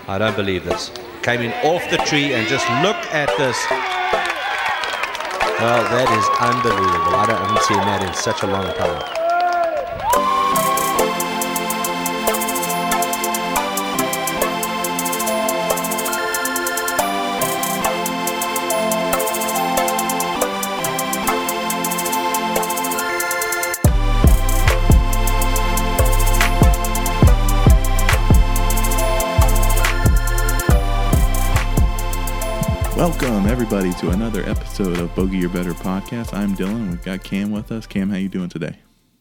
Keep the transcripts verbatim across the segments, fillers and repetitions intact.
I don't believe this. Came in off the tree and just look at this. Well, that is unbelievable. I, don't, I haven't seen that in such a long time. Welcome, everybody, to another episode of Bogey Your Better podcast. I'm Dylan. We've got Cam with us. Cam, how you doing today?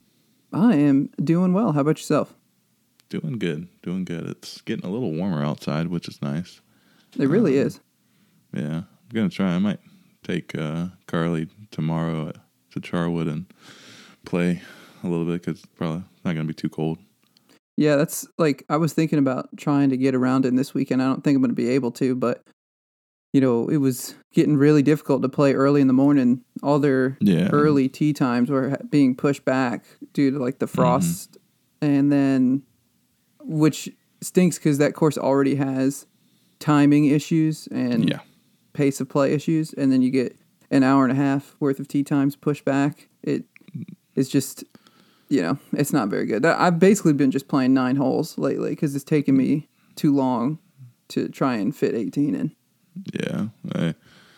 I am doing well. How about yourself? Doing good. Doing good. It's getting a little warmer outside, which is nice. It really um, is. Yeah. I'm going to try. I might take uh, Carly tomorrow to Charwood and play a little bit because it's probably not going to be too cold. Yeah, that's like, I was thinking about trying to get around it this weekend. I don't think I'm going to be able to, but you know, it was getting really difficult to play early in the morning. All their yeah. early tee times were being pushed back due to like the frost. Mm-hmm. And then, which stinks because that course already has timing issues and yeah. pace of play issues. And then you get an hour and a half worth of tee times pushed back. It is just, you know, it's not very good. I've basically been just playing nine holes lately because it's taken me too long to try and fit eighteen in. Yeah, I,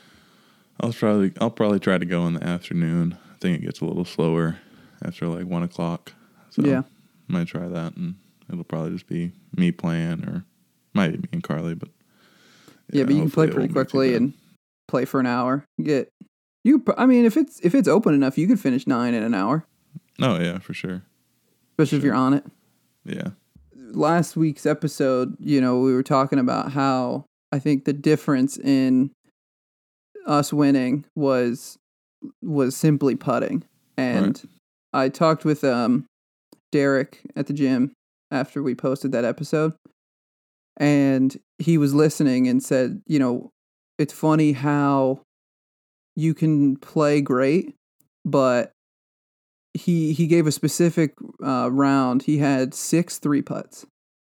I'll probably I'll probably try to go in the afternoon. I think it gets a little slower after like one o'clock. So yeah, I might try that, and it'll probably just be me playing, or might be me and Carly. But yeah, yeah but you can play pretty quickly and play for an hour. Get you. I mean, if it's if it's open enough, you could finish nine in an hour. Oh yeah, for sure. Especially for if sure. you're on it. Yeah. Last week's episode, you know, we were talking about how I think the difference in us winning was was simply putting. And right. I talked with um, Derek at the gym after we posted that episode. And he was listening and said, you know, it's funny how you can play great, but he he gave a specific uh, round. He had six three putts.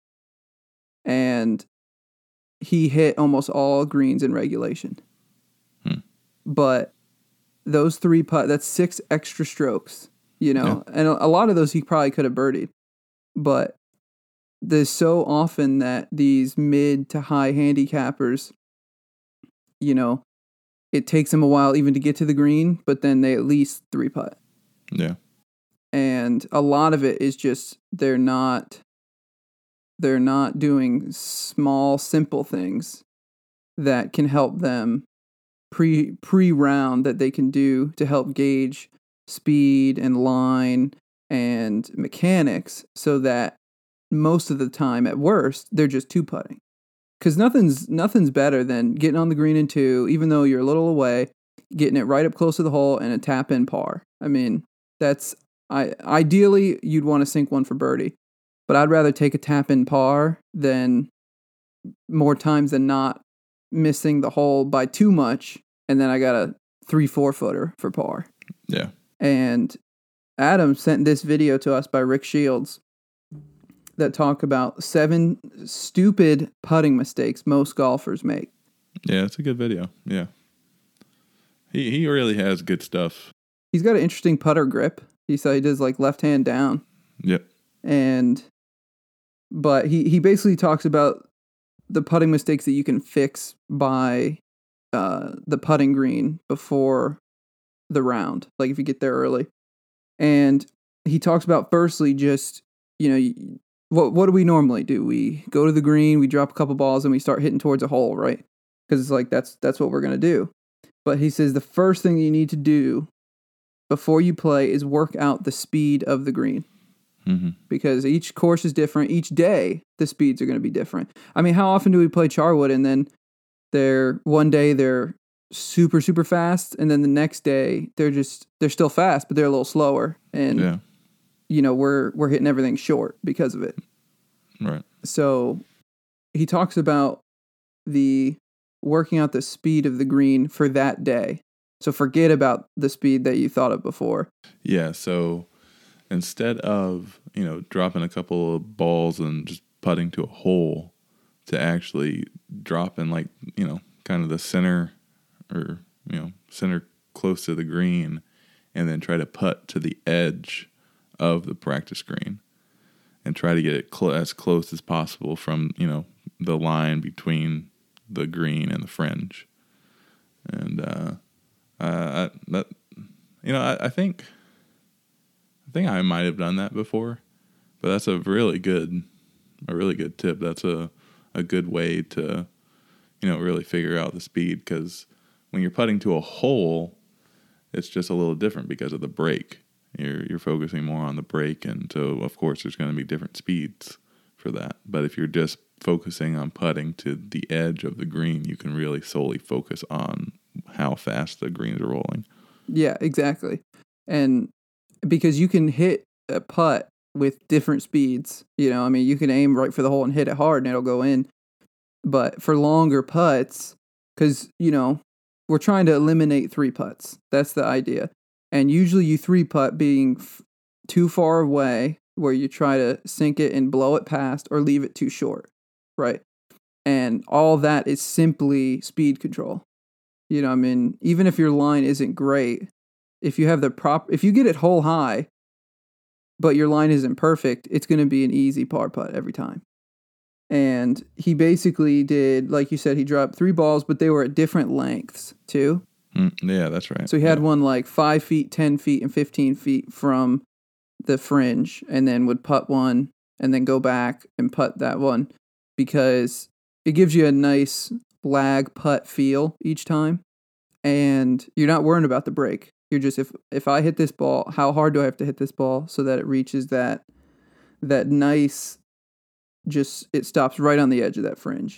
And he hit almost all greens in regulation. Hmm. But those three putt, that's six extra strokes, you know, yeah. and a, a lot of those he probably could have birdied. But there's so often that these mid to high handicappers, you know, it takes them a while even to get to the green, but then they at least three putt. Yeah. And a lot of it is just they're not... They're not doing small, simple things that can help them pre pre round that they can do to help gauge speed and line and mechanics, so that most of the time, at worst, they're just two putting. Because nothing's nothing's better than getting on the green in two, even though you're a little away, getting it right up close to the hole and a tap in par. I mean, that's I ideally you'd want to sink one for birdie. But I'd rather take a tap-in par than more times than not missing the hole by too much, and then I got a three, four-footer for par. Yeah. And Adam sent this video to us by Rick Shields that talk about seven stupid putting mistakes most golfers make. Yeah, it's a good video. Yeah. He he really has good stuff. He's got an interesting putter grip. He said he does like left hand down. Yep. And... But he, he basically talks about the putting mistakes that you can fix by uh, the putting green before the round, like if you get there early. And he talks about firstly just, you know, what what do we normally do? We go to the green, we drop a couple balls, and we start hitting towards a hole, right? Because it's like that's that's what we're going to do. But he says the first thing you need to do before you play is work out the speed of the green. Mm-hmm. Because each course is different. Each day, the speeds are going to be different. I mean, how often do we play Charwood and then they're one day they're super, super fast, and then the next day they're just they're still fast, but they're a little slower. And yeah. you know, we're we're hitting everything short because of it. Right. So he talks about the working out the speed of the green for that day. So forget about the speed that you thought of before. Yeah, so instead of, you know, dropping a couple of balls and just putting to a hole, to actually drop in, like, you know, kind of the center, or, you know, center close to the green, and then try to putt to the edge of the practice green and try to get it cl- as close as possible from, you know, the line between the green and the fringe. And uh, uh, that, you know, I, I think, I think I might have done that before, but that's a really good, a really good tip. That's a, a good way to, you know, really figure out the speed, because when you're putting to a hole, it's just a little different because of the break. You're you're focusing more on the break, and so of course there's going to be different speeds for that. But if you're just focusing on putting to the edge of the green, you can really solely focus on how fast the greens are rolling. Yeah, exactly. And because you can hit a putt with different speeds, you know, I mean, you can aim right for the hole and hit it hard and it'll go in. But for longer putts, because, you know, we're trying to eliminate three putts. That's the idea. And usually you three putt being f- too far away, where you try to sink it and blow it past or leave it too short, right? And all that is simply speed control. You know, I mean, even if your line isn't great, if you have the prop, if you get it hole high, but your line isn't perfect, it's going to be an easy par putt every time. And he basically did, like you said, he dropped three balls, but they were at different lengths too. Mm, yeah, that's right. So he had yeah. one like five feet, ten feet, and fifteen feet from the fringe, and then would putt one and then go back and putt that one, because it gives you a nice lag putt feel each time. And you're not worrying about the break. You're just, if if I hit this ball, how hard do I have to hit this ball so that it reaches that that nice, just, it stops right on the edge of that fringe.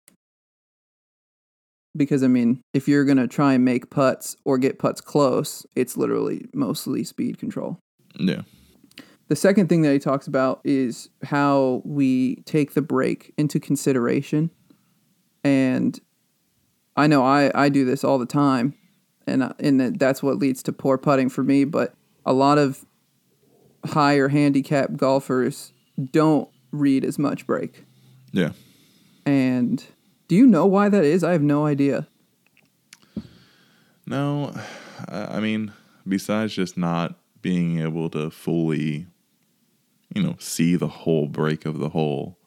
Because, I mean, if you're going to try and make putts or get putts close, it's literally mostly speed control. Yeah. The second thing that he talks about is how we take the break into consideration. And I know I, I do this all the time, and and that's what leads to poor putting for me. But a lot of higher handicap golfers don't read as much break. Yeah. And do you know why that is? I have no idea. No, I mean, besides just not being able to fully, you know, see the whole break of the hole,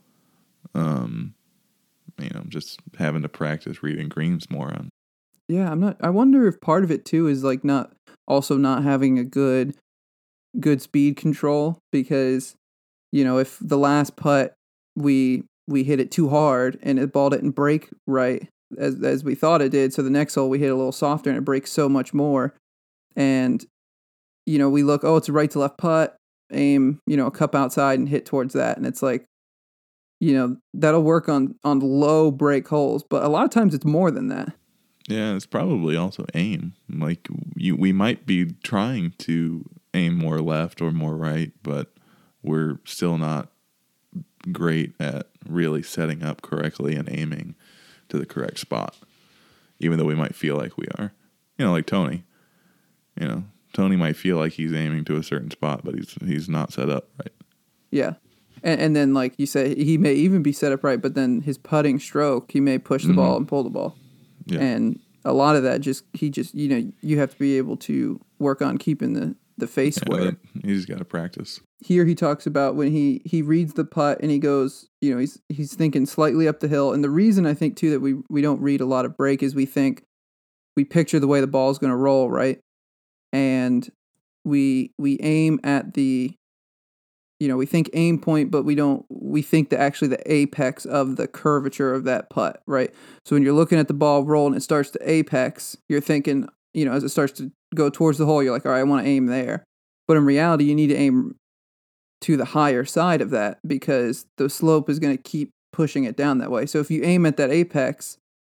um, you know, just having to practice reading greens more on. Yeah, I'm not. I wonder if part of it too is like not also not having a good, good speed control, because, you know, if the last putt we we hit it too hard and the ball didn't break right as as we thought it did, so the next hole we hit a little softer and it breaks so much more, and, you know, we look, oh, it's a right to left putt, aim, you know, a cup outside and hit towards that, and it's like, you know, that'll work on on low break holes, but a lot of times it's more than that. Yeah, it's probably also aim. Like, you, we might be trying to aim more left or more right, but we're still not great at really setting up correctly and aiming to the correct spot, even though we might feel like we are. You know, like Tony. You know, Tony might feel like he's aiming to a certain spot, but he's he's not set up right. Yeah. And, and then, like you say, he may even be set up right, but then his putting stroke, he may push the mm-hmm. ball and pull the ball. Yeah. And a lot of that just, he just, you know, you have to be able to work on keeping the, the face yeah, square. That, you just got to practice. Here he talks about when he, he reads the putt and he goes, you know, he's he's thinking slightly up the hill. And the reason I think, too, that we, we don't read a lot of break is we think, we picture the way the ball is going to roll, right? And we we aim at the, you know, we think aim point, but we don't, we think that actually the apex of the curvature of that putt, right? So when you're looking at the ball roll and it starts to apex, you're thinking, you know, as it starts to go towards the hole, you're like, all right, I want to aim there. But in reality, you need to aim to the higher side of that, because the slope is going to keep pushing it down that way. So if you aim at that apex,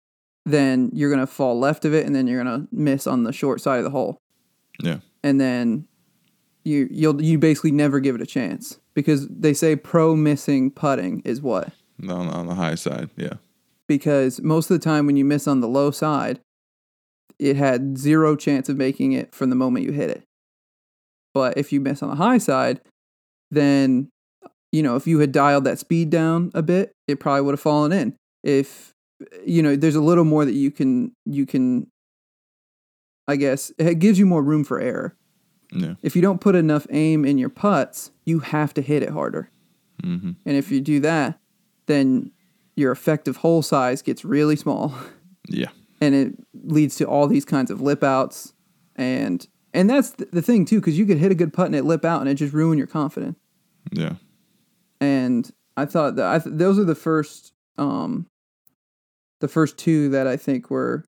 then you're going to fall left of it, and then you're going to miss on the short side of the hole. Yeah. And then you you'll you basically never give it a chance, because they say pro missing putting is what? On, on the high side, yeah. Because most of the time when you miss on the low side, it had zero chance of making it from the moment you hit it. But if you miss on the high side, then you know, if you had dialed that speed down a bit, it probably would have fallen in. If, you know, there's a little more that you can, you can, I guess, it gives you more room for error. Yeah. If you don't put enough aim in your putts, you have to hit it harder. Mm-hmm. And if you do that, then your effective hole size gets really small. Yeah. And it leads to all these kinds of lip outs. And and that's the thing, too, because you could hit a good putt and it lip out and it just ruin your confidence. Yeah. And I thought that I th- those are the first, um, the first two that I think were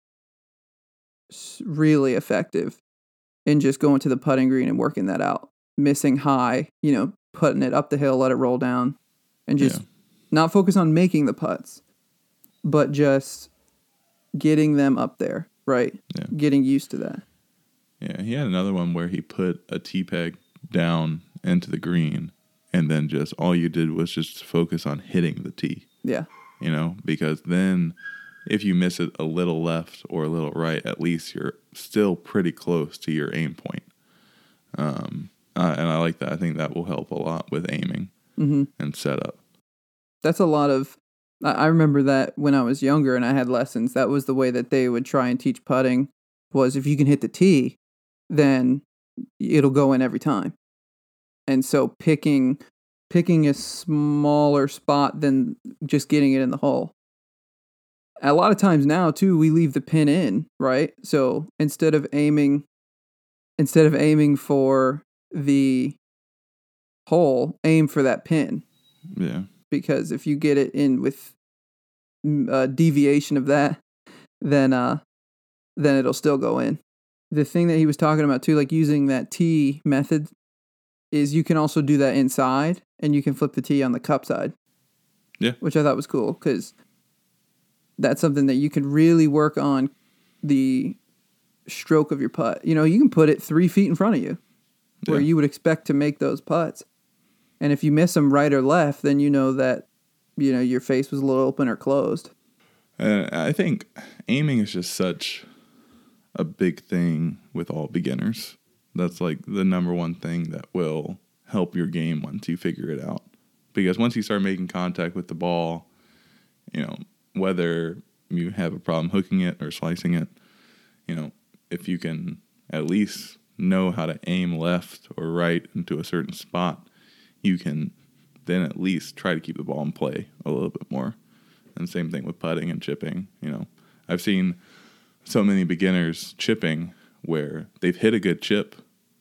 really effective in just going to the putting green and working that out. Missing high, you know, putting it up the hill, let it roll down, and just Yeah. not focus on making the putts, but just getting them up there, right? Yeah. Getting used to that. Yeah, he had another one where he put a tee peg down into the green, and then just all you did was just focus on hitting the tee. Yeah. You know, because then if you miss it a little left or a little right, at least you're still pretty close to your aim point. Um, uh, and I like that. I think that will help a lot with aiming Mm-hmm. and setup. That's a lot of. I I remember that when I was younger and I had lessons. That was the way that they would try and teach putting. Was if you can hit the tee, then it'll go in every time. And so picking picking a smaller spot than just getting it in the hole. A lot of times now too, we leave the pin in, right? So instead of aiming instead of aiming for the hole, aim for that pin. Yeah. Because if you get it in with a deviation of that, then uh then it'll still go in. The thing that he was talking about too, like using that tee method, is you can also do that inside, and you can flip the tee on the cup side. Yeah. Which I thought was cool, because that's something that you can really work on the stroke of your putt. You know, you can put it three feet in front of you, where Yeah. you would expect to make those putts. And if you miss them right or left, then you know that, you know, your face was a little open or closed. Uh, I think aiming is just such a big thing with all beginners. That's like the number one thing that will help your game once you figure it out. Because once you start making contact with the ball, you know, whether you have a problem hooking it or slicing it, you know, if you can at least know how to aim left or right into a certain spot, you can then at least try to keep the ball in play a little bit more. And same thing with putting and chipping. You know, I've seen so many beginners chipping where they've hit a good chip,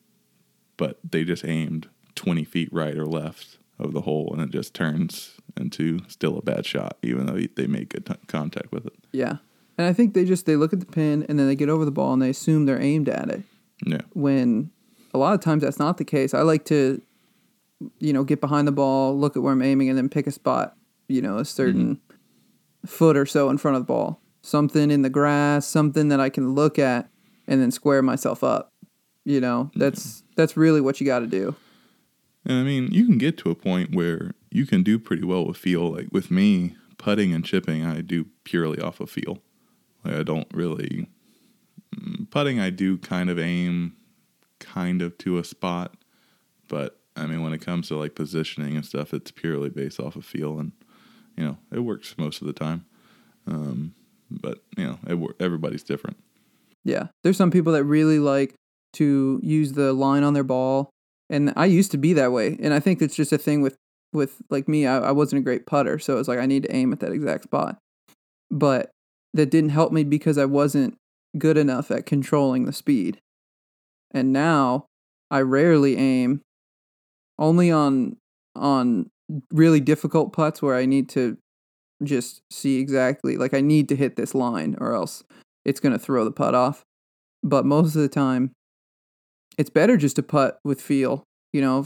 but they just aimed twenty feet right or left of the hole, and it just turns into still a bad shot, even though they make good t- contact with it. Yeah. And I think they just, they look at the pin and then they get over the ball and they assume they're aimed at it. Yeah. When a lot of times that's not the case. I like to, you know, get behind the ball, look at where I'm aiming, and then pick a spot, you know, a certain mm-hmm. foot or so in front of the ball. Something in the grass, something that I can look at and then square myself up. You know, that's yeah. that's really what you got to do. And I mean, you can get to a point where you can do pretty well with feel. Like with me, putting and chipping, I do purely off of feel. Like I don't really... Putting, I do kind of aim kind of to a spot. But, I mean, when it comes to, like, positioning and stuff, it's purely based off of feel. And, you know, it works most of the time. Um, but, you know, it, everybody's different. Yeah. There's some people that really like to use the line on their ball. And I used to be that way. And I think it's just a thing with, with like me, I, I wasn't a great putter. So it's like I need to aim at that exact spot. But that didn't help me because I wasn't good enough at controlling the speed. And now I rarely aim, only on on really difficult putts where I need to just see exactly, like I need to hit this line or else it's going to throw the putt off. But most of the time, it's better just to putt with feel, you know,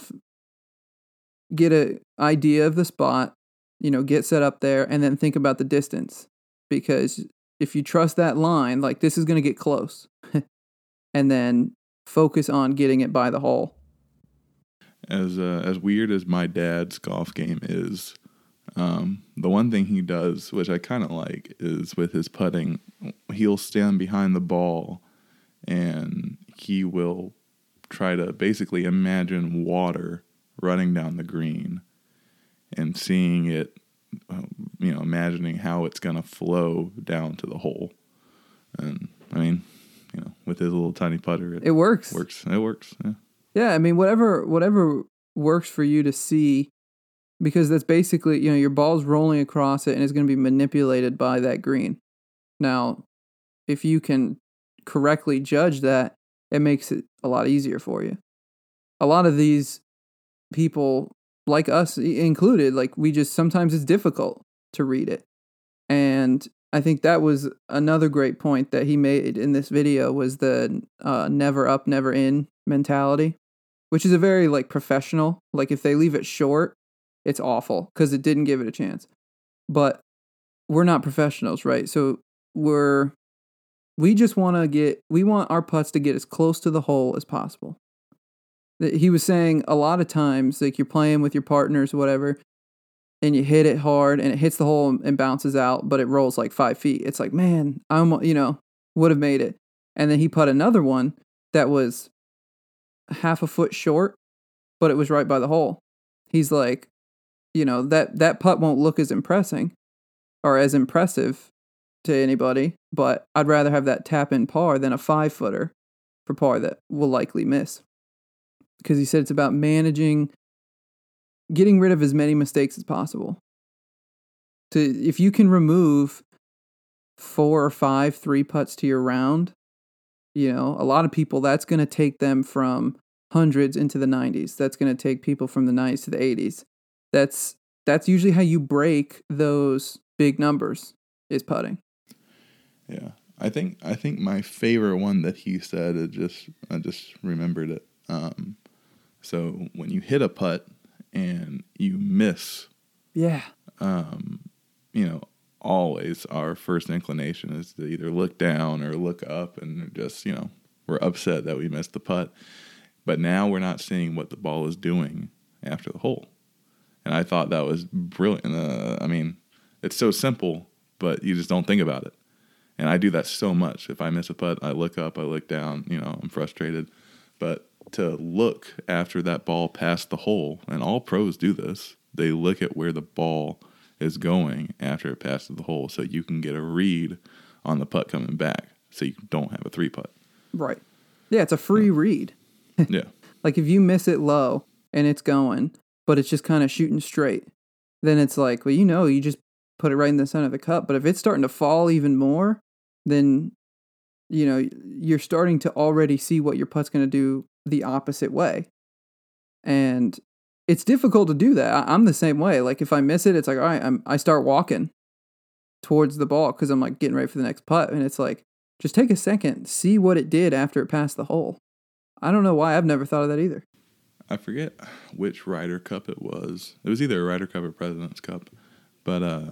get an idea of the spot, you know, get set up there, and then think about the distance. Because if you trust that line, like this is going to get close, and then focus on getting it by the hole. As uh, as weird as my dad's golf game is, um, the one thing he does, which I kind of like, is with his putting, he'll stand behind the ball and he will try to basically imagine water running down the green. and seeing it, um, you know, imagining how it's going to flow down to the hole. And I mean, you know, with his little tiny putter, it, It works. works. It works. Yeah. Yeah, I mean, whatever whatever works for you to see, because that's basically, you know, your ball's rolling across it and it's going to be manipulated by that green. Now, if you can correctly judge that, it makes it a lot easier for you. A lot of these people, like us included, like we just, sometimes it's difficult to read it. And I think that was another great point that he made in this video, was the uh, never up, never in mentality, which is a very like professional, like if they leave it short, it's awful because it didn't give it a chance. But we're not professionals, right? So we're, we just want to get, we want our putts to get as close to the hole as possible. He was saying a lot of times, like you're playing with your partners or whatever, and you hit it hard and it hits the hole and bounces out, but it rolls like five feet. It's like, man, I'm, you know, would have made it. And then he put another one that was half a foot short, but it was right by the hole. He's like, you know, that, that putt won't look as impressing or as impressive to anybody, but I'd rather have that tap in par than a five footer for par that will likely miss. Because he said it's about managing, getting rid of as many mistakes as possible. To if you can remove four or five three putts to your round, you know, a lot of people, that's going to take them from hundreds into the nineties. That's going to take people from the nineties to the eighties. That's that's usually how you break those big numbers, is putting. Yeah, I think I think my favorite one that he said, it just I just remembered it. Um, so when you hit a putt and you miss, yeah, um, you know, always our first inclination is to either look down or look up, and just, you know, we're upset that we missed the putt. But now we're not seeing what the ball is doing after the hole, and I thought that was brilliant. Uh, I mean, it's so simple, but you just don't think about it. And I do that so much. If I miss a putt, I look up, I look down, you know, I'm frustrated. But to look after that ball past the hole, and all pros do this, they look at where the ball is going after it passes the hole so you can get a read on the putt coming back so you don't have a three putt. Right. Yeah, it's a free yeah. read. Yeah. Like if you miss it low and it's going, but it's just kind of shooting straight, then it's like, well, you know, you just put it right in the center of the cup. But if it's starting to fall even more, then, you know, you're starting to already see what your putt's going to do the opposite way. And it's difficult to do that. I'm the same way. Like if I miss it, it's like, all right, I'm, I start walking towards the ball because I'm like getting ready for the next putt. And it's like, just take a second, see what it did after it passed the hole. I don't know why. I've never thought of that either. I forget which Ryder Cup it was. It was either a Ryder Cup or President's Cup. But uh,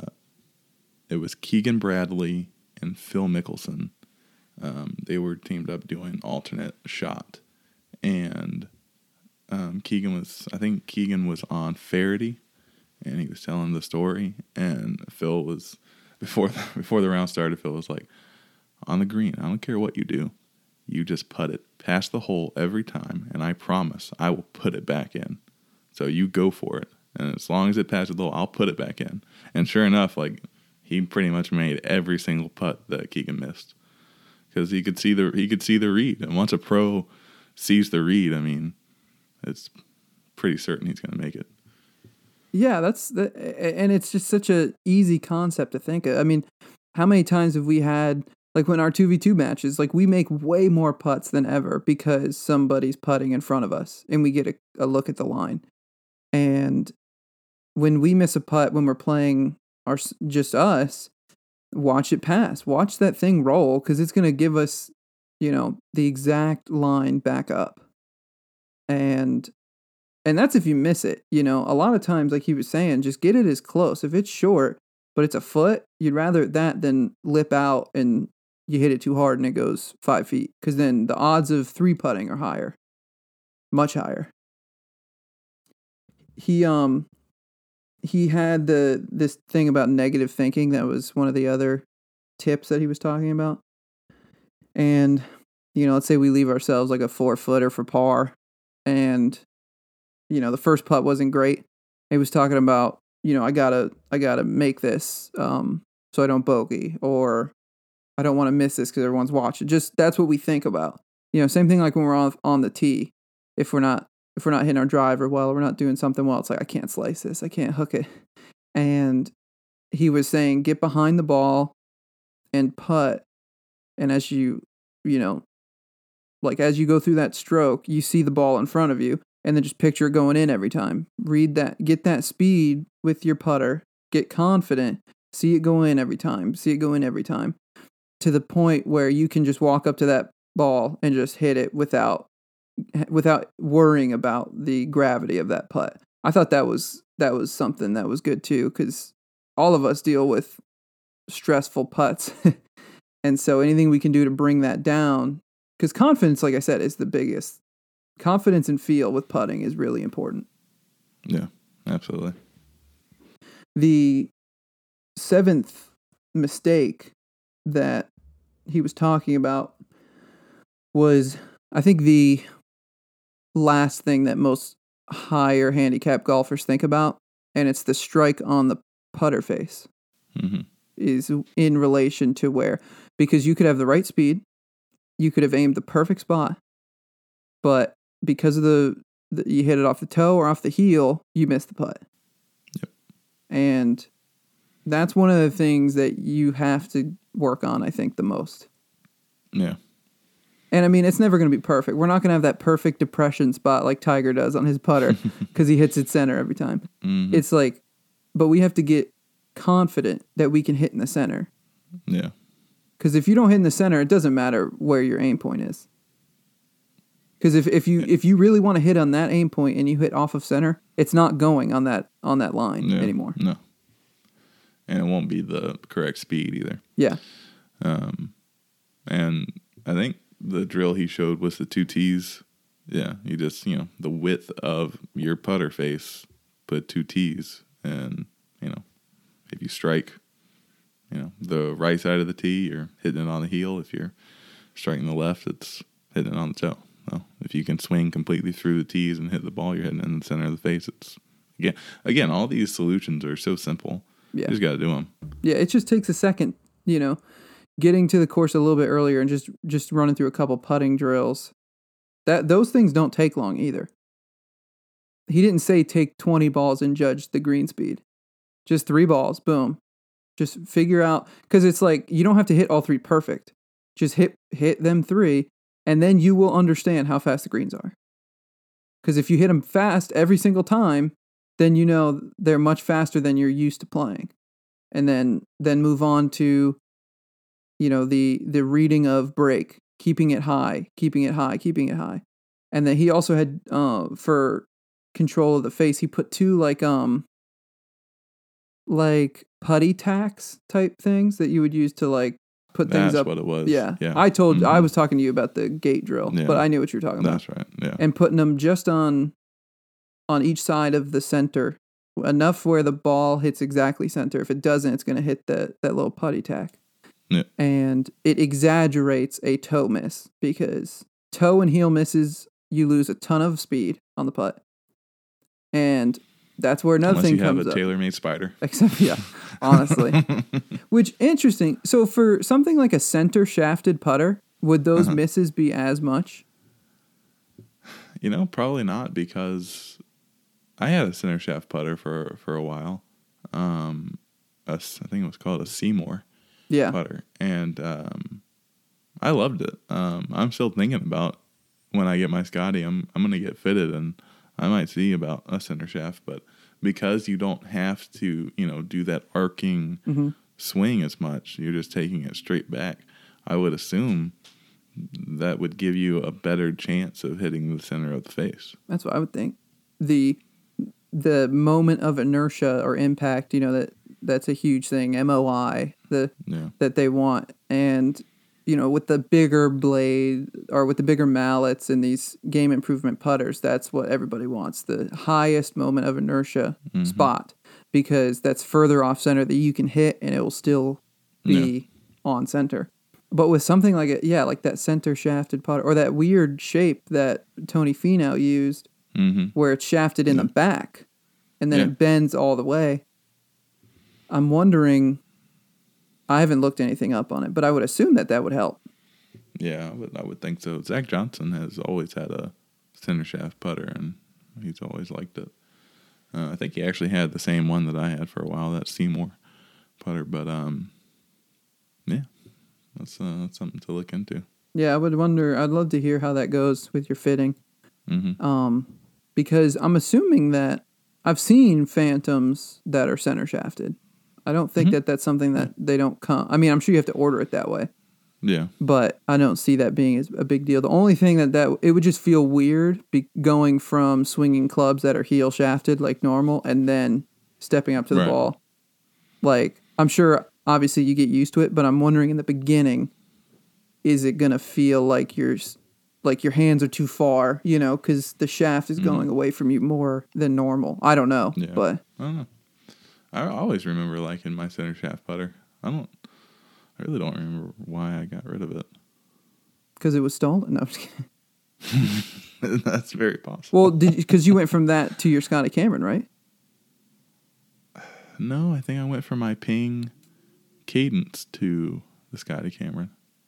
it was Keegan Bradley and Phil Mickelson. Um, they were teamed up doing alternate shot. And um, Keegan was, I think Keegan was on Faraday, and he was telling the story. And Phil was, before the, before the round started, Phil was like, on the green, I don't care what you do. You just putt it past the hole every time, and I promise I will put it back in. So you go for it. And as long as it passes the hole, I'll put it back in. And sure enough, like, he pretty much made every single putt that Keegan missed. Because he could see the he could see the read. And once a pro sees the read, I mean, it's pretty certain he's going to make it. Yeah, that's the, and it's just such a easy concept to think of. I mean, how many times have we had, like when our two v two matches, like we make way more putts than ever because somebody's putting in front of us and we get a, a look at the line. And when we miss a putt, when we're playing our just us, watch it pass. Watch that thing roll, because it's going to give us, you know, the exact line back up. And and that's if you miss it. You know, a lot of times, like he was saying, just get it as close. If it's short, but it's a foot, you'd rather that than lip out and you hit it too hard and it goes five feet. Because then the odds of three putting are higher. Much higher. He, um... He had the this thing about negative thinking. That was one of the other tips that he was talking about. And, you know, let's say we leave ourselves like a four footer for par, and, you know, the first putt wasn't great. He was talking about you know, I gotta, I gotta make this um, so I don't bogey, or I don't want to miss this because everyone's watching. Just that's what we think about. You know, same thing like when we're on on the tee. If we're not if we're not hitting our driver well, or we're not doing something well, it's like I can't slice this, I can't hook it. And he was saying, get behind the ball and putt. And as you, you know, like as you go through that stroke, you see the ball in front of you, and then just picture it going in every time. Read that, get that speed with your putter, get confident, see it go in every time, see it go in every time, to the point where you can just walk up to that ball and just hit it without without worrying about the gravity of that putt. I thought that was that was something that was good too, because all of us deal with stressful putts. And so anything we can do to bring that down, because confidence, like I said, is the biggest. Confidence and feel with putting is really important. Yeah, absolutely. The seventh mistake that he was talking about was, I think, the last thing that most higher handicap golfers think about, and it's the strike on the putter face. Mm-hmm. Is in relation to where, because you could have the right speed, you could have aimed the perfect spot, but because of the, the you hit it off the toe or off the heel, you missed the putt. Yep. And that's one of the things that you have to work on, I think, the most. Yeah. And I mean, it's never going to be perfect. We're not going to have that perfect depression spot like Tiger does on his putter because he hits it center every time. Mm-hmm. It's like, but we have to get confident that we can hit in the center. Yeah. Because if you don't hit in the center, it doesn't matter where your aim point is. Because if, if you yeah. if you really want to hit on that aim point and you hit off of center, it's not going on that on that line yeah. anymore. No. And it won't be the correct speed either. Yeah. Um, and I think the drill he showed was the two T's. Yeah, you just, you know, the width of your putter face, put two T's, and, you know, if you strike, you know, the right side of the tee, you're hitting it on the heel. If you're striking the left, it's hitting it on the toe. Well, if you can swing completely through the tees and hit the ball, you're hitting it in the center of the face. It's again, again, all these solutions are so simple. Yeah. You just got to do them. Yeah, it just takes a second, you know, getting to the course a little bit earlier and just, just running through a couple putting drills. That those things don't take long either. He didn't say take twenty balls and judge the green speed. Just three balls, boom. Just figure out, because it's like you don't have to hit all three perfect. Just hit hit them three, and then you will understand how fast the greens are. Because if you hit them fast every single time, then you know they're much faster than you're used to playing. And then then move on to, you know, the the reading of break, keeping it high, keeping it high, keeping it high. And then he also had uh, for control of the face, he put two like um like putty tacks type things that you would use to like put That's things up. what it was. Yeah. yeah. I told mm-hmm. I was talking to you about the gate drill, Yeah. but I knew what you were talking That's about. right. Yeah. And putting them just on on each side of the center, enough where the ball hits exactly center. If it doesn't, it's going to hit that that little putty tack. Yeah. And it exaggerates a toe miss, because toe and heel misses, you lose a ton of speed on the putt. And that's where another Unless thing you have comes a up. tailor-made spider. Except, yeah, honestly. Which, interesting. So for something like a center shafted putter, would those uh-huh. misses be as much? You know, probably not, because I had a center shaft putter for, for a while. Um, a, I think it was called a Seymour yeah. putter. And um, I loved it. Um, I'm still thinking about when I get my Scotty, I'm, I'm going to get fitted, and I might see about a center shaft, but because you don't have to, you know, do that arcing mm-hmm. swing as much, you're just taking it straight back. I would assume that would give you a better chance of hitting the center of the face. That's what I would think. The the moment of inertia or impact, you know, that that's a huge thing. M O I, the yeah. that they want, and you know, with the bigger blade or with the bigger mallets and these game improvement putters, that's what everybody wants. The highest moment of inertia mm-hmm. spot, because that's further off center that you can hit and it will still be yeah. on center. But with something like it, yeah, like that center shafted putter or that weird shape that Tony Finau used mm-hmm. where it's shafted in yeah. the back and then yeah. it bends all the way. I'm wondering. I haven't looked anything up on it, but I would assume that that would help. Yeah, I would, I would think so. Zach Johnson has always had a center shaft putter, and he's always liked it. Uh, I think he actually had the same one that I had for a while, that Seymour putter. But um, yeah, that's uh, that's something to look into. Yeah, I would wonder. I'd love to hear how that goes with your fitting, Mm-hmm. um, because I'm assuming that I've seen Phantoms that are center shafted. I don't think Mm-hmm. that that's something that they don't come. I mean, I'm sure you have to order it that way. Yeah, But I don't see that being as a big deal. The only thing that, that it would just feel weird be going from swinging clubs that are heel shafted like normal and then stepping up to the Right. ball. Like, I'm sure obviously you get used to it, but I'm wondering in the beginning, is it going to feel like you're s- like your hands are too far, you know, because the shaft is going away from you more than normal. I don't know, yeah. but I don't know. I always remember liking my center shaft putter. I don't. I really don't remember why I got rid of it. because it was stolen. No, I'm just kidding. That's very possible. Well, did because you went from that to your Scotty Cameron, right? No, I think I went from my Ping Cadence to the Scotty Cameron.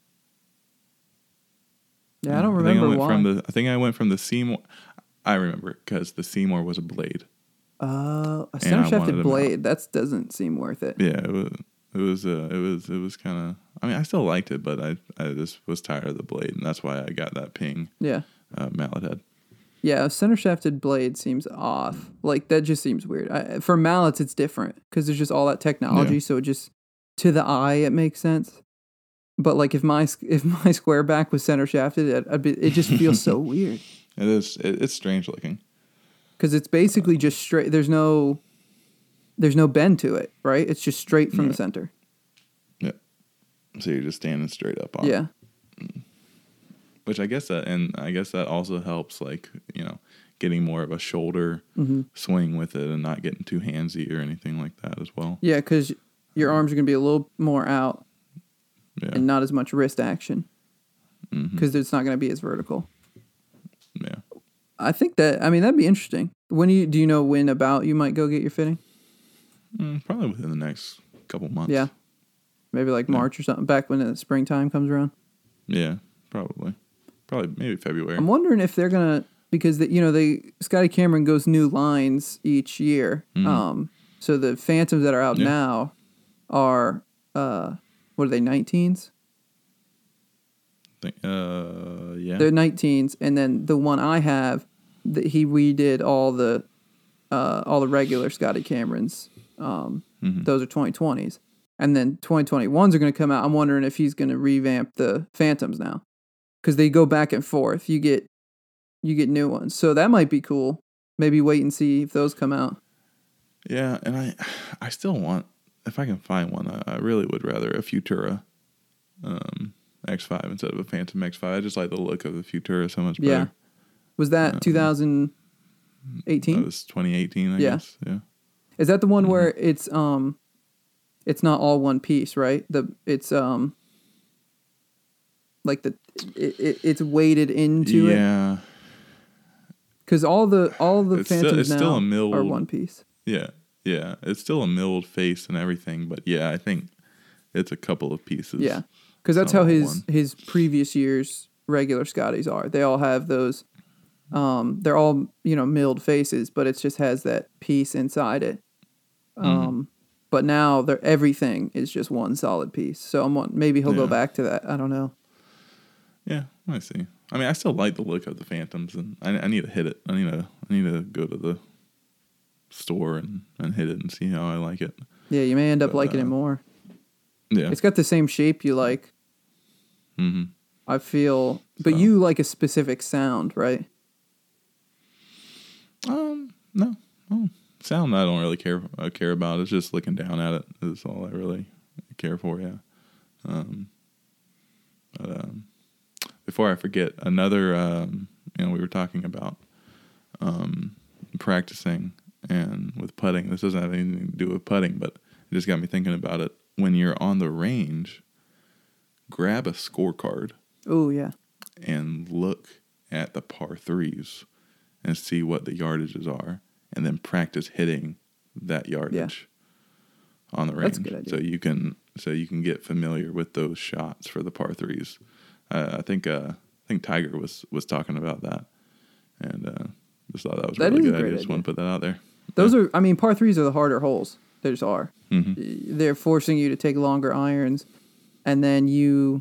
Yeah, I don't I think remember I went why. From the, I think I went from the Seymour. I remember because the Seymour was a blade. Uh, a And center I wanted shafted them blade. That doesn't seem worth it. Yeah, it was. It was. Uh, it was. It was kind of. I mean, I still liked it, but I. I just was tired of the blade, and that's why I got that Ping Yeah. uh, mallet head. Yeah, a center shafted blade seems off. Like, that just seems weird. I, for mallets, it's different because there's just all that technology. Yeah. So it just, to the eye, it makes sense. But, like, if my if my square back was center shafted, it, I'd be, it just feels so weird. It is. It, it's strange looking. Because it's basically just straight. There's no there's no bend to it, right? It's just straight from the Right. center. Yeah. So you're just standing straight up on. it. Yeah. Which I guess that, and I guess that also helps, like, you know, getting more of a shoulder Mm-hmm. swing with it and not getting too handsy or anything like that as well. Yeah, because your arms are going to be a little more out Yeah. and not as much wrist action Mhm. because it's not going to be as vertical. Yeah. I think that, I mean, that'd be interesting. When do you, do you know when about you might go get your fitting? Mm, probably within the next couple months. Yeah. Maybe like Yeah. March or something, back when the springtime comes around. Yeah. Probably. Probably maybe February. I'm wondering if they're going to, because, the, you know, they Scotty Cameron goes new lines each year. Mhm. Um, so the Phantoms that are out Yeah. now are, uh, what are they, nineteens? Think, uh, yeah. They're nineteens, and then the one I have, that he redid all the uh, all the regular Scotty Camerons. Um, Mhm. Those are twenty twenties, and then twenty twenty-ones are going to come out. I'm wondering if he's going to revamp the Phantoms now, because they go back and forth. You get you get new ones, so that might be cool. Maybe wait and see if those come out. Yeah, and I, I still want, if I can find one, I, I really would rather a Futura, um, X five instead of a Phantom X five. I just like the look of the Futura so much better. Yeah. Was that Um, twenty eighteen? That was twenty eighteen, I Yeah. guess. Yeah. Is that the one Mhm. where it's um, it's not all one piece, right? The it's um, like the it, it it's weighted into it. Yeah. Because all the all the It's still- Phantoms it's now still a milled- are one piece. Yeah. Yeah. It's still a milled face and everything, but yeah, I think it's a couple of pieces. Yeah, because that's It's not how all his one. his previous years regular Scotties are. They all have those. Um, they're all you know milled faces, but it just has that piece inside it. Mm-hmm. Um, but now they're everything is just one solid piece. So I'm want- maybe he'll go Yeah. back to that. I don't know. Yeah, I see. I mean, I still like the look of the Phantoms, and I, I need to hit it. I need to I need to go to the store and, and hit it and see how I like it. Yeah, you may end up But, liking it uh, more. Yeah. It's got the same shape you like. Mm-hmm. I feel, but So- you like a specific sound, right? Um, no, oh, sound I don't really care uh, care about. It's just looking down at it is all I really care for. Yeah. Um. But, um, before I forget, another um, you know, we were talking about um practicing and with putting. This doesn't have anything to do with putting, but it just got me thinking about it. When you're on the range, grab a scorecard Oh yeah, and look at the par threes and see what the yardages are, and then practice hitting that yardage on the range. That's a good idea. So you can so you can get familiar with those shots for the par threes. Uh, I think uh, I think Tiger was was talking about that, and uh, just thought that was a That really is a good great idea. Just want to put that out there. Those Yeah. are, I mean, par threes are the harder holes. They just are. Mm-hmm. They're forcing you to take longer irons, and then you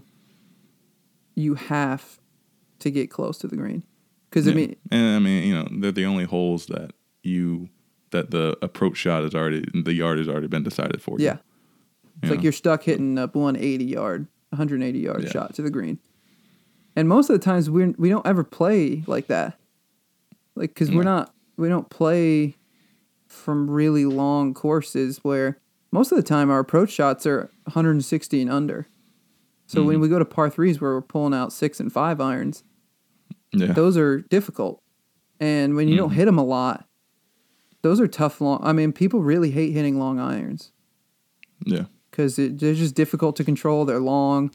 you have to get close to the green. Because, Yeah. I mean, and I mean, you know, they're the only holes that you that the approach shot is already the yard has already been decided for you. yeah. It's You like know? you're stuck hitting a one eighty yard, one eighty yard Yeah. shot to the green. And most of the times we we don't ever play like that. Like, because we're No. not, we don't play from really long courses where most of the time our approach shots are one sixty and under. So Mm-hmm. when we go to par threes where we're pulling out six and five irons, Yeah. those are difficult. And when you don't Mhm. hit them a lot, those are tough long. I mean, people really hate hitting long irons Yeah. because they're just difficult to control. They're long.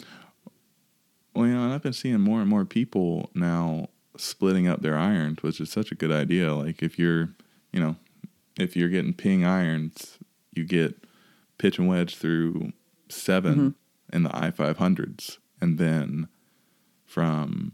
Well, you know, and I've been seeing more and more people now splitting up their irons, which is such a good idea. Like if you're, you know, if you're getting ping irons, you get pitch and wedge through seven Mm-hmm. in the I five hundreds, and then from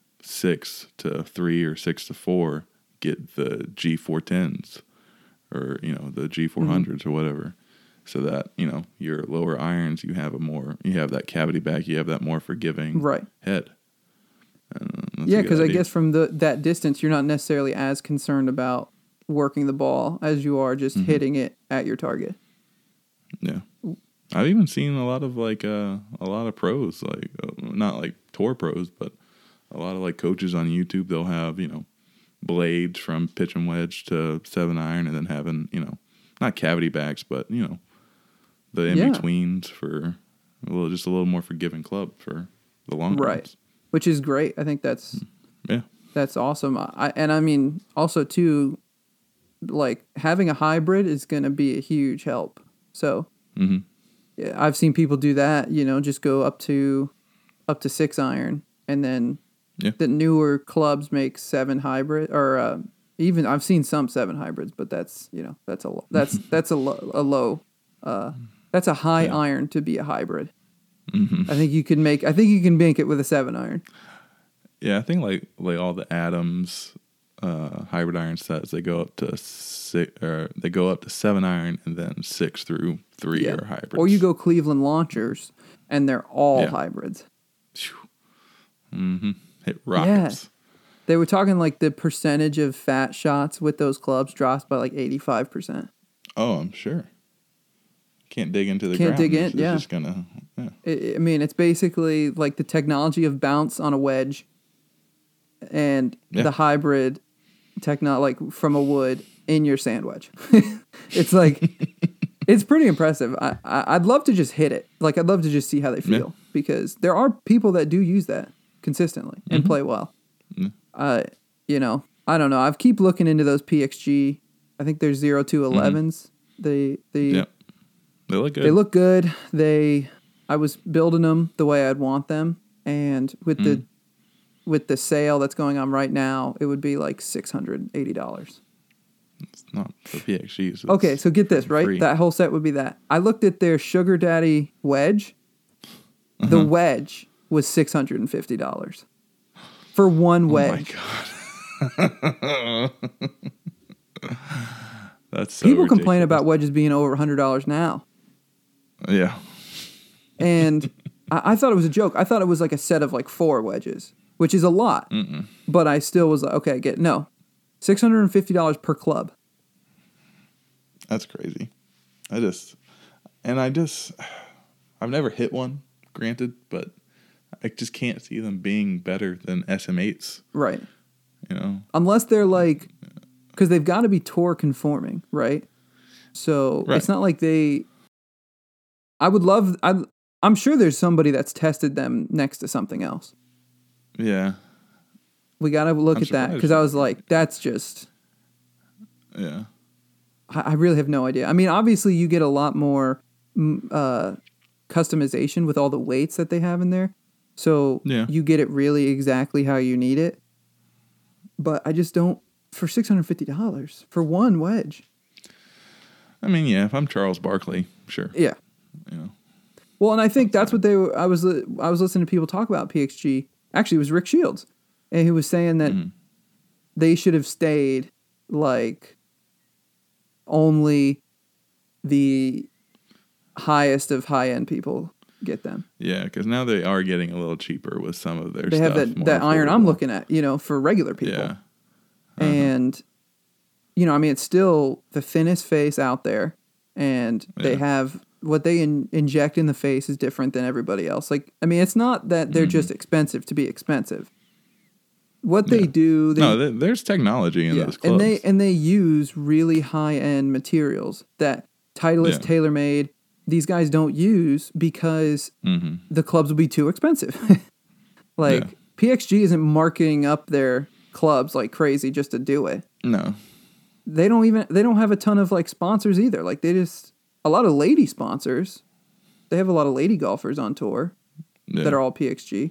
six to three or six to four, get the G four tens or, you know, the G four hundreds Mm-hmm. or whatever. So that, you know, your lower irons, you have a more, you have that cavity back, you have that more forgiving Right. head. And that's a Yeah, good because I idea. guess from the that distance, you're not necessarily as concerned about working the ball as you are just Mm-hmm. hitting it at your target. Yeah. I've even seen a lot of like, uh, a lot of pros, like, uh, not like tour pros, but a lot of like coaches on YouTube, they'll have, you know, blades from pitch and wedge to seven iron, and then having, you know, not cavity backs, but, you know, the in Yeah. betweens for a little, just a little more forgiving club for the long Right. runs. Which is great. I think that's Yeah. that's awesome. I and I mean also too, like having a hybrid is going to be a huge help. So Mm-hmm. yeah, I've seen people do that. You know, just go up to up to six iron, and then Yeah. the newer clubs make seven hybrid, or uh, even I've seen some seven hybrids, but that's you know that's a lo- that's that's a, lo- a low, uh, that's a high Yeah. iron to be a hybrid. Mm-hmm. I think you can make I think you can make it with a seven iron. Yeah, I think like like all the Adams uh, hybrid iron sets, they go up to six, or they go up to seven iron, and then six through three Yeah. are hybrids. Or you go Cleveland launchers, and they're all Yeah. hybrids. Mm-hmm. Hit rockets. They were talking like the percentage of fat shots with those clubs drops by like eighty-five percent. Oh, I'm sure. Can't dig into the Can't ground. dig in, It's, it's yeah. just gonna. Yeah. I I mean, it's basically like the technology of bounce on a wedge and Yeah. the hybrid techno like from a wood in your sand wedge. It's like it's pretty impressive. I, I I'd love to just hit it. Like I'd love to just see how they Yeah. feel because there are people that do use that consistently and Mm-hmm. play well. Yeah. Uh, you know, I don't know. I keep looking into those P X G. I think there's zero to elevens. They they Yeah. They look good. they look good. They, I was building them the way I'd want them, and with the, Mm. with the sale that's going on right now, it would be like six hundred eighty dollars. It's not for P X Gs. It's Okay, so get this right. free. That whole set would be that. I looked at their Sugar Daddy wedge. The Uh-huh. wedge was six hundred and fifty dollars for one wedge. Oh my god. That's so People complain ridiculous. about wedges being over a hundred dollars now. Yeah. And I, I thought it was a joke. I thought it was like a set of like four wedges, which is a lot. Mm-mm. But I still was like, okay, get no, six hundred and fifty dollars per club. That's crazy. I just, and I just, I've never hit one, granted, but I just can't see them being better than S M eights, Right. you know? Unless they're like, because they've got to be tour conforming, right? So Right. it's not like they. I would love. I. I'm sure there's somebody that's tested them next to something else. Yeah. We got to look I'm at that surprised. because I was like, that's just. Yeah. I I really have no idea. I mean, obviously, you get a lot more mm, uh, customization with all the weights that they have in there. So Yeah. you get it really exactly how you need it. But I just don't, for six hundred fifty dollars for one wedge. I mean, yeah, if I'm Charles Barkley, sure. Yeah. You know. Well, and I think that's what they were. I was I was listening to people talk about P X G. Actually, it was Rick Shields, and he was saying that Mhm. they should have stayed like only the highest of high end people get them. Yeah, because now they are getting a little cheaper with some of their They stuff. have that, more that iron I'm affordable. looking at, you know, for regular people. Yeah. And, you know, I mean, it's still the thinnest face out there. And they Yeah. have what they in, inject in the face is different than everybody else. Like, I mean, it's not that they're Mm-hmm. just expensive to be expensive. What they Yeah. do, they, No, there- there's technology in yeah, those clubs. and they and they use really high end materials that Titleist, Yeah. TaylorMade, these guys don't use because hmm the clubs will be too expensive. Like Yeah. P X G isn't marketing up their clubs like crazy just to do it. No. They don't even they don't have a ton of like sponsors either. Like they just a lot of lady sponsors. They have a lot of lady golfers on tour Yeah. that are all P X G.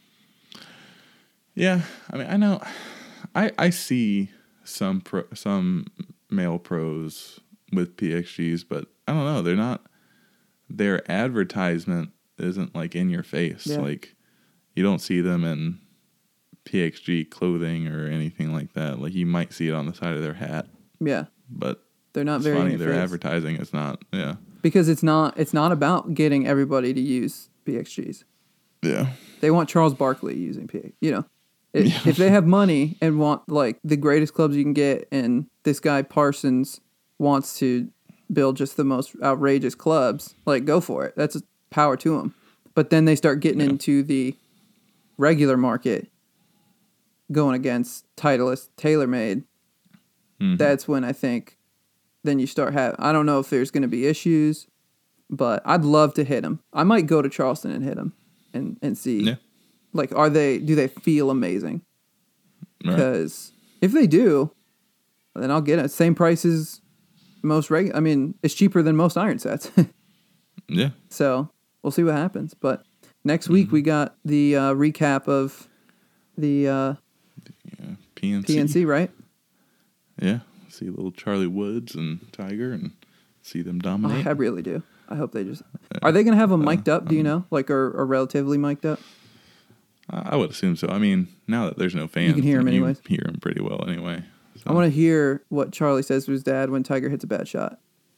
Yeah, I mean, I know, I I see some pro, some male pros with P X Gs, but I don't know. They're not. Their advertisement isn't like in your face. Yeah. Like you don't see them in P X G clothing or anything like that. Like you might see it on the side of their hat, Yeah. but They're not it's very funny. in your Their face. advertising is not. Yeah. Because it's not it's not about getting everybody to use P X Gs. Yeah. They want Charles Barkley using P X G. You know, if, Yeah. if they have money and want like the greatest clubs you can get, and this guy Parsons wants to build just the most outrageous clubs, like go for it. That's power to them. But then they start getting Yeah. into the regular market, going against Titleist, TaylorMade. Mhm. That's when I think then you start have. I don't know if there's going to be issues, but I'd love to hit them. I might go to Charleston and hit them and and see. Yeah. Like, are they? Do they feel amazing? Right. Because if they do, then I'll get it. Same price as most regular. I mean, it's cheaper than most iron sets. Yeah. So we'll see what happens. But next week we got the uh, recap of the uh, Yeah. P N C. P N C, right? Yeah. See little Charlie Woods and Tiger and see them Oh, dominate. I really do. I hope they just. Are they going to have them mic'd up? Do you know, like, or, or relatively mic'd up? I would assume so. I mean, now that there's no fans, can hear 'em anyways. You hear him pretty well anyway. So. I want to hear what Charlie says to his dad when Tiger hits a bad shot.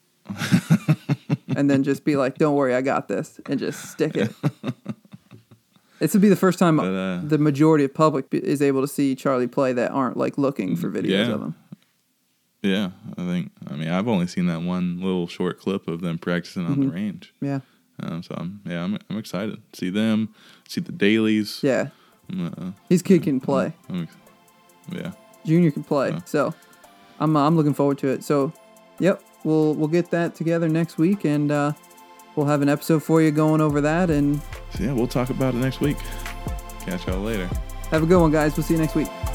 And then just be like, don't worry, I got this. And just stick it. This would be the first time But, uh, the majority of public be- is able to see Charlie play that aren't like looking for videos Yeah. of him. Yeah, I think. I mean, I've only seen that one little short clip of them practicing on Mm-hmm. the range. Yeah. Um, so I'm, yeah, I'm, I'm excited. See them, see the dailies. Yeah. Uh, His kid can play. I'm ex- yeah. Junior can play. Yeah. So I'm uh, I'm looking forward to it. So, yep, we'll we'll get that together next week, and uh, we'll have an episode for you going over that. And So yeah, we'll talk about it next week. Catch y'all later. have a good one, guys. We'll see you next week.